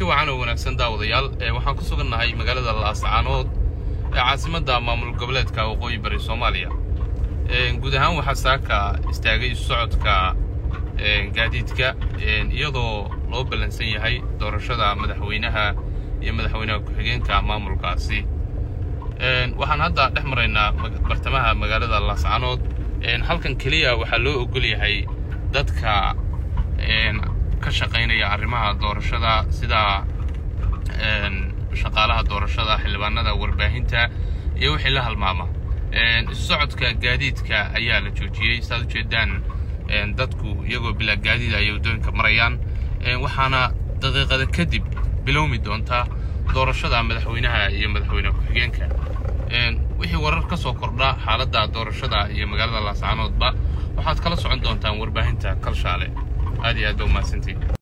kulanti wacan oo wanaagsan daawadayaal waxaan ku sugannahay magaalada Laascaanood ee caasimadda maamul goboleedka Waqooyi Bari Soomaaliya. Guud ahaan waxa saaka istaagay socodka gaadiidka iyadoo loo balansan yahay doorashada madaxweynaha iyo madaxweynaha ku-xigeenka maamulkaasi. waxaan hadda dhex maraynaa bartamaha magaalada Laascaanood. halkan kaliya waxa loo ogol yahay dadka ka shaqeynaya arrimaha doorashada sida shaqaalaha doorashada, xildhibaanada, warbaahinta iyo wixii la halmaama. socodka gaadiidka ayaa la joojiyay saad u jeedaan dadku iyagoo bila gaadiid ay wadooyinka marayaan. waxaana daqiiqada kadib bilowmi doonta doorashada madaxweynaha iyo madaxweynaha ku-xigeenka. wixii warar ka soo kordha xaaladda doorashada iyo magaalada Laascaanoodba waxaad kala socon doontaan warbaahinta Kalshaale. aad iyo aad u mahadsantihiin.